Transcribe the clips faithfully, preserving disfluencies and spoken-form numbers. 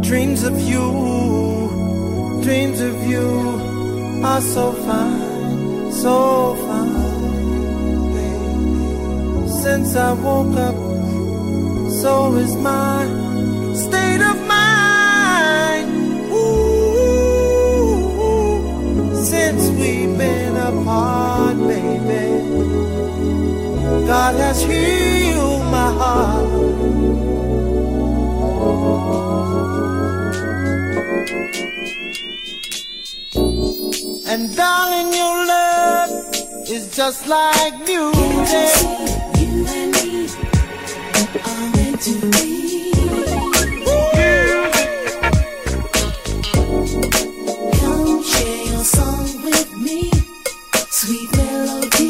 Dreams of you, dreams of you are so fine, so fine, baby. Since I woke up, so is my state of mind. Ooh, since we've been apart, baby, God has healed my heart. And darling, your love is just like music. You and me are meant to be. Come share your song with me, sweet melody.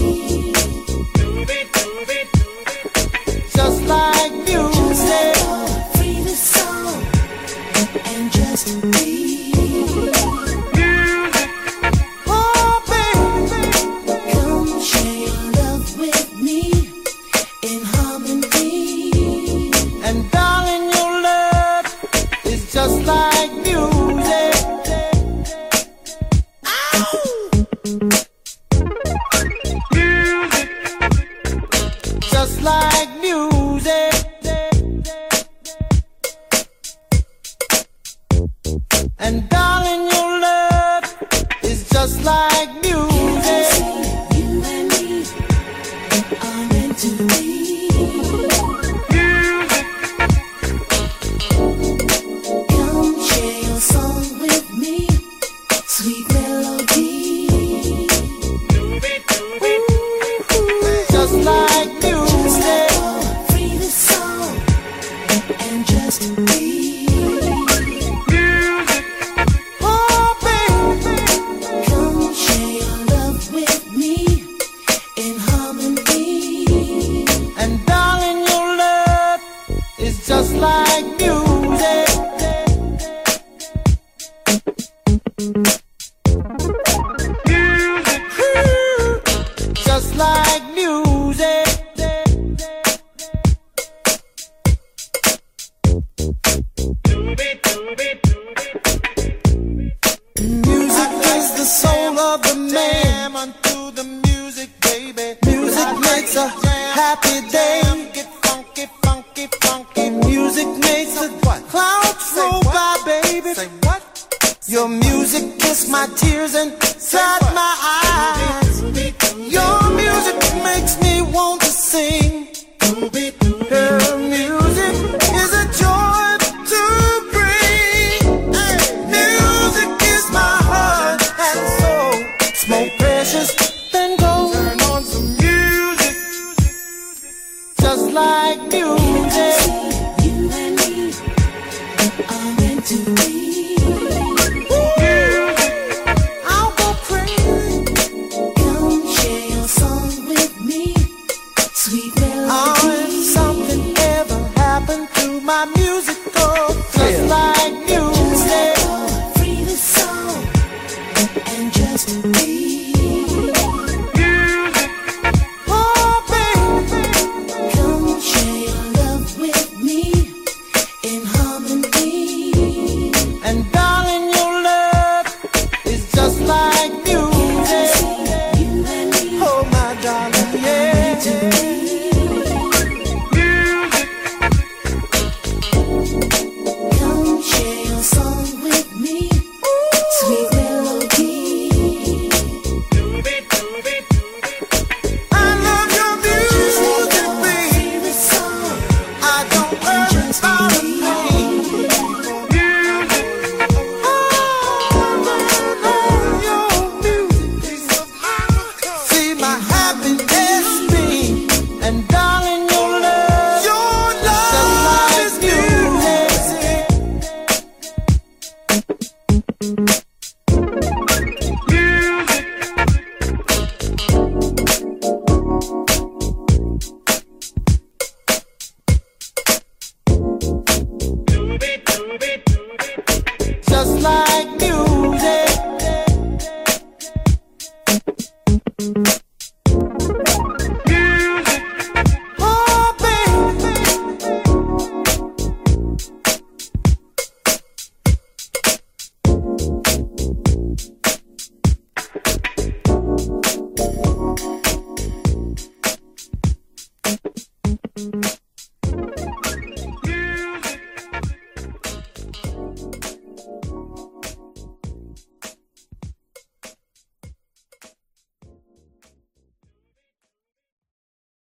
Just like music. Just free the soul and just be. Just like music. Ow! Music. Just like music. And darling, your love is just like music. You and me are meant to be. Sweet melody. Just like music. Free the soul and just be. Music. Oh baby, come share your love with me in harmony. And darling, your love is just like music. Just like music. Music is the soul of the man. Unto the music, baby. Music makes a happy day. Get funky, funky, funky. Music makes the clouds roll by, baby. Say what? Your music kissed my tears and sad.